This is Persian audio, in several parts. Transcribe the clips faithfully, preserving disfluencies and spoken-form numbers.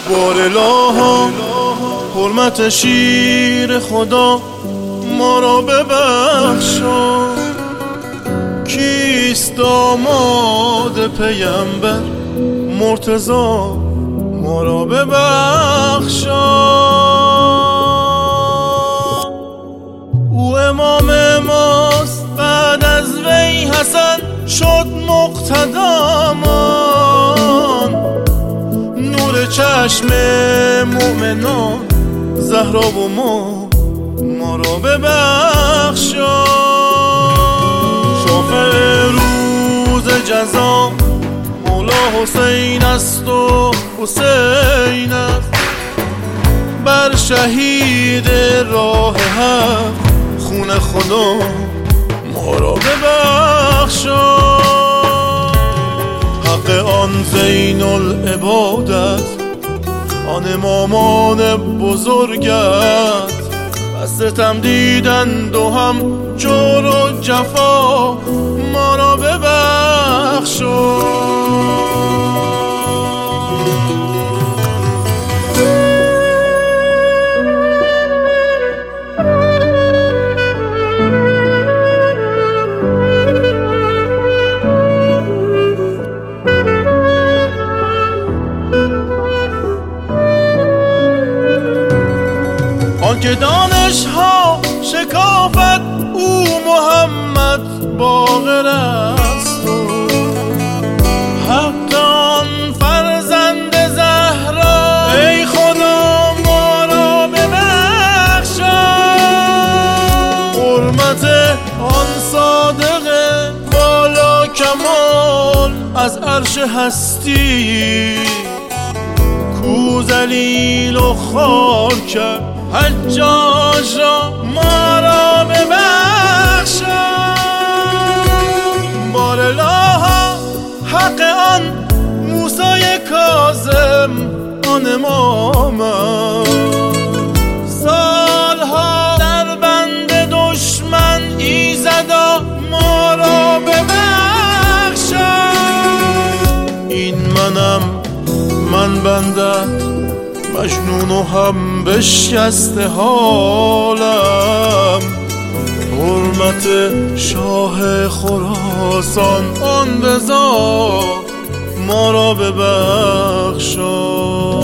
بار الها حرمت شیر خدا ما را ببخشا. کیست داماد پیامبر مرتضی ما را ببخشا. او امام ماست بعد از وی حسن شد مقتدامان. نور چشم مؤمنان زهرا و ما ما را ببخشا. شافع روز جزا مولا حسین است و حسین است. بر شهید راه حق خون خدا ما را ببخشا. حق آن زین العبادت آن امامان بزرگت ستم دیدند و هم جور و جفا ما را ببخشا. آنکه دانش ها شکافت او محمد باقر است و حق آن فرزند زهرا ای خدا ما را ببخشا. حرمت آن صادق بالا کمال از عرش هستی کو ذلیل و خوار کرد حجاج را ما را ببخشا. بار الها حق آن موسی کاظم آن امامم سالها در بند دشمن ایزدا ما را ببخشا. این منم من بندت مجنون و هم بشکسته حالم. حرمت شاه خراسان آن رضا ما را ببخشا.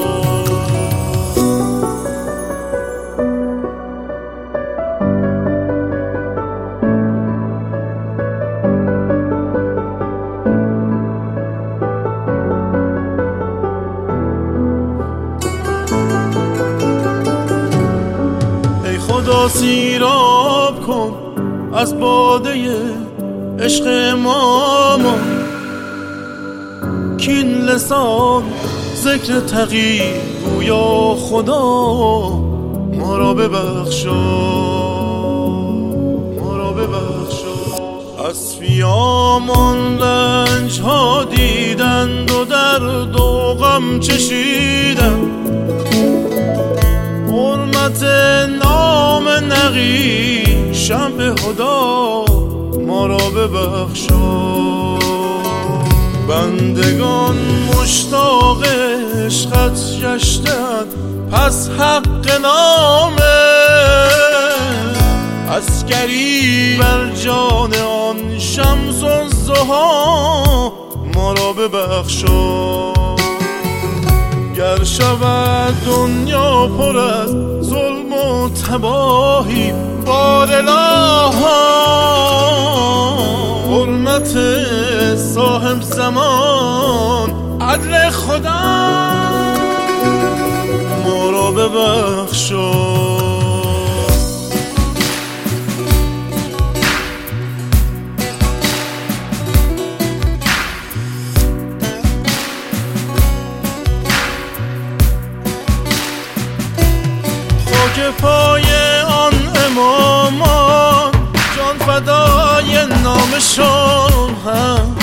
خدا سیراب کن از باده عشق امامان کین لسان ذکر تقی گویا خدا ما را ببخشا. ما را ببخشا. از فیامان رنج ها دیدند و درد و غم چشیدند. حرمت نام نقی شمع هدا ما را ببخشا. بندگان مشتاق عشقت گشتند پس حق نامه عسکری بر جان آن شمس الضحی ما را ببخشا. گر شود دنیا پر از ظلم و تباهی بار الها حرمت صاحب زمان عدل خدا ما را ببخشا. که پای آن امامان جان فدای نامشون هم